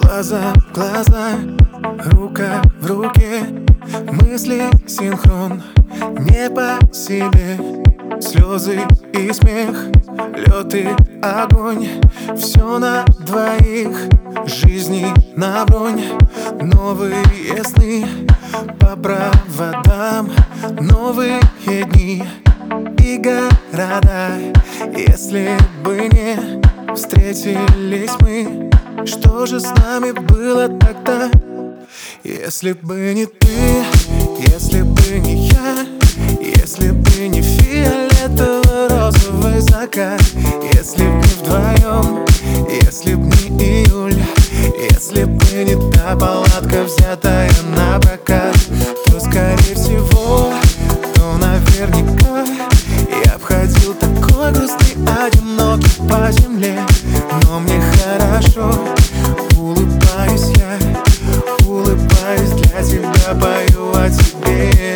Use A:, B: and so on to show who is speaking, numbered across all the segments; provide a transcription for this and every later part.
A: Глаза в глаза, рука в руке, мысли синхрон, не по себе. Слезы и смех, лед и огонь, все на двоих, жизни на бронь. Новые сны по проводам, новые дни и города. Если бы не встретились мы, что же с нами было тогда? Если бы не ты, если бы не я, если бы не фиолетово-розовый закат, если бы не вдвоем, если бы не июль, если бы не та палатка, взятая на прокат, то скорее всего, то наверняка я б ходил такой грустный, одинокий по земле. Но мне хорошо, улыбаюсь я, улыбаюсь для тебя, пою о тебе.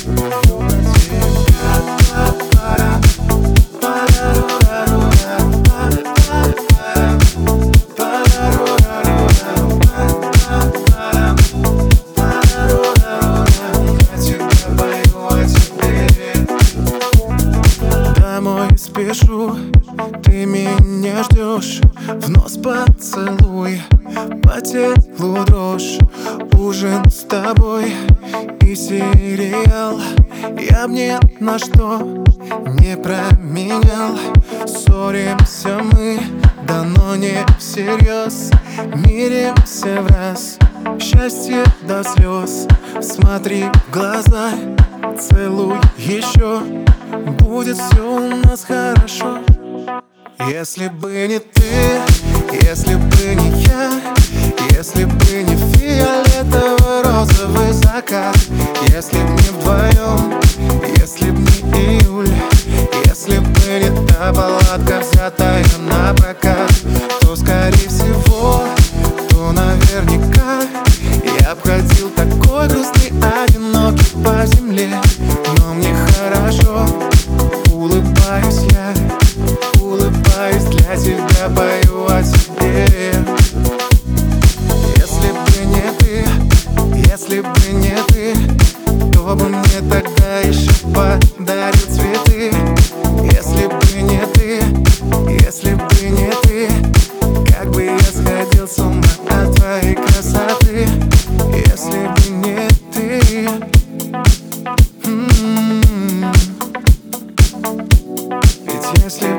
A: Домой спешу, ты меня ждешь, в нос поцелуй, по телу дрожь, ужин с тобой и сериал я б ни на что не променял. Ссоримся мы, да но не всерьез, миримся в раз, счастье до слез. Смотри в глаза, целуй еще, будет все у нас хорошо. Если бы не ты, если бы не я, если бы не фиолетово-розовый закат, если бы не вдвоем, если бы не июль, если бы не та палатка, взятая на прокат, то скорее всего, то наверняка я б ходил такой грустный, одинокий по земле. Но мне хорошо, улыбаюсь я, улыбаюсь для тебя, пою о тебе. Если бы не ты, если бы не ты, кто бы мне тогда еще подарил цветы? Если бы не ты, если бы не ты, как бы я сходил с ума от твоей красоты. Если бы не ты, ведь если